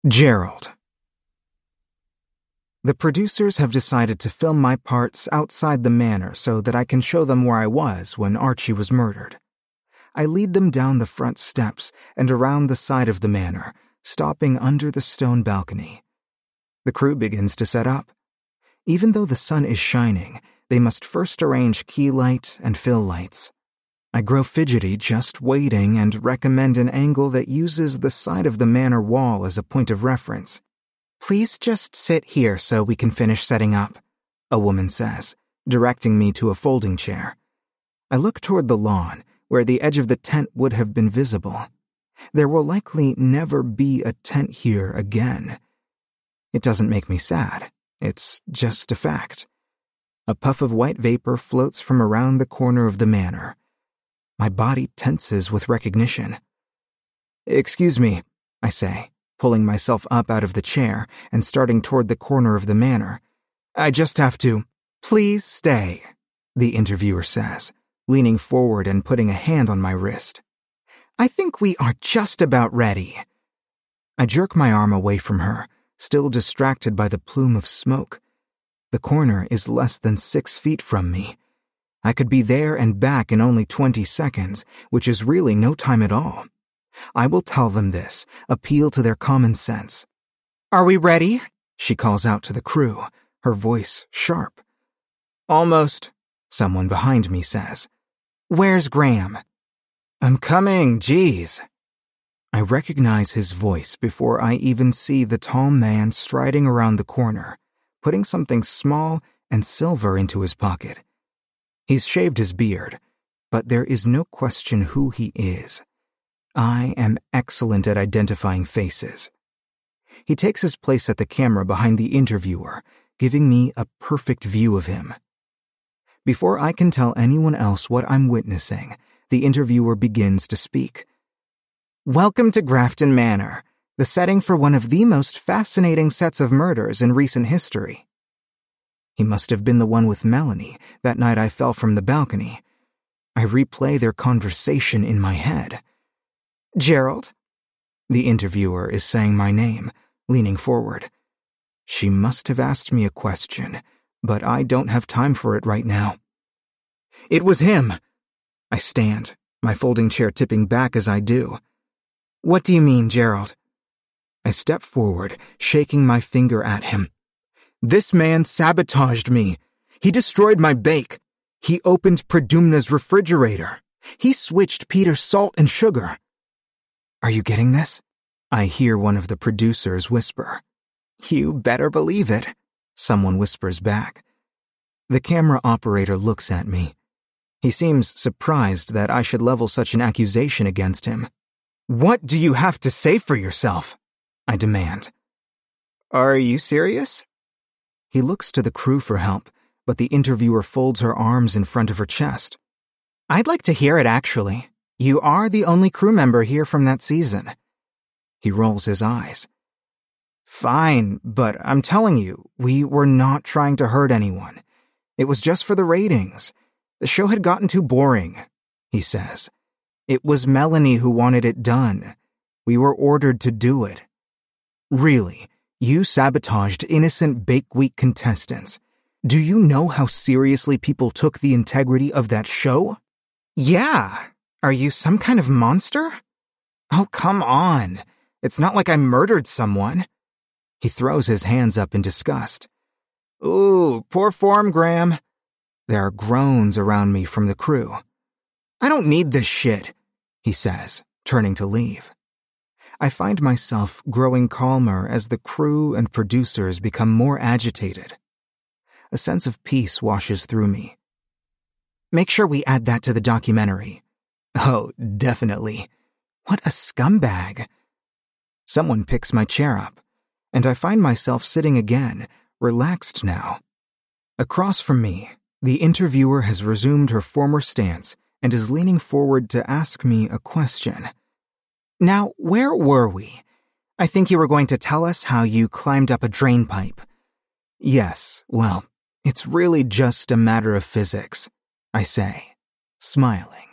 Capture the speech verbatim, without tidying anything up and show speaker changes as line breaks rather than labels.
Gerald. The producers have decided to film my parts outside the manor so that I can show them where I was when Archie was murdered. I lead them down the front steps and around the side of the manor, stopping under the stone balcony. The crew begins to set up. Even though the sun is shining, they must first arrange key light and fill lights. I grow fidgety just waiting and recommend an angle that uses the side of the manor wall as a point of reference. "Please just sit here so we can finish setting up," a woman says, directing me to a folding chair. I look toward the lawn, where the edge of the tent would have been visible. There will likely never be a tent here again. It doesn't make me sad. It's just a fact. A puff of white vapor floats from around the corner of the manor. My body tenses with recognition. "Excuse me," I say, pulling myself up out of the chair and starting toward the corner of the manor. "I just have to—" "Please stay," the interviewer says, leaning forward and putting a hand on my wrist. "I think we are just about ready." I jerk my arm away from her, still distracted by the plume of smoke. The corner is less than six feet from me. I could be there and back in only twenty seconds, which is really no time at all. I will tell them this, appeal to their common sense. "Are we ready?" she calls out to the crew, her voice sharp. "Almost," someone behind me says. "Where's Graham?" "I'm coming, geez." I recognize his voice before I even see the tall man striding around the corner, putting something small and silver into his pocket. He's shaved his beard, but there is no question who he is. I am excellent at identifying faces. He takes his place at the camera behind the interviewer, giving me a perfect view of him. Before I can tell anyone else what I'm witnessing, the interviewer begins to speak. "Welcome to Grafton Manor, the setting for one of the most fascinating sets of murders in recent history." He must have been the one with Melanie that night I fell from the balcony. I replay their conversation in my head. "Gerald?" The interviewer is saying my name, leaning forward. She must have asked me a question, but I don't have time for it right now. "It was him." I stand, my folding chair tipping back as I do. "What do you mean, Gerald?" I step forward, shaking my finger at him. "This man sabotaged me. He destroyed my bake. He opened Predumna's refrigerator. He switched Peter's salt and sugar." "Are you getting this?" I hear one of the producers whisper. "You better believe it," someone whispers back. The camera operator looks at me. He seems surprised that I should level such an accusation against him. "What do you have to say for yourself?" I demand. "Are you serious?" He looks to the crew for help, but the interviewer folds her arms in front of her chest. "I'd like to hear it, actually. You are the only crew member here from that season." He rolls his eyes. "Fine, but I'm telling you, we were not trying to hurt anyone. It was just for the ratings. The show had gotten too boring," he says. "It was Melanie who wanted it done. We were ordered to do it." "Really? You sabotaged innocent Bake Week contestants. Do you know how seriously people took the integrity of that show?" "Yeah. Are you some kind of monster?" "Oh, come on. It's not like I murdered someone." He throws his hands up in disgust. "Ooh, poor form, Graham." There are groans around me from the crew. "I don't need this shit," he says, turning to leave. I find myself growing calmer as the crew and producers become more agitated. A sense of peace washes through me. "Make sure we add that to the documentary." "Oh, definitely. What a scumbag." Someone picks my chair up, and I find myself sitting again, relaxed now. Across from me, the interviewer has resumed her former stance and is leaning forward to ask me a question. "Now, where were we? I think you were going to tell us how you climbed up a drain pipe." "Yes, well, it's really just a matter of physics," I say, smiling.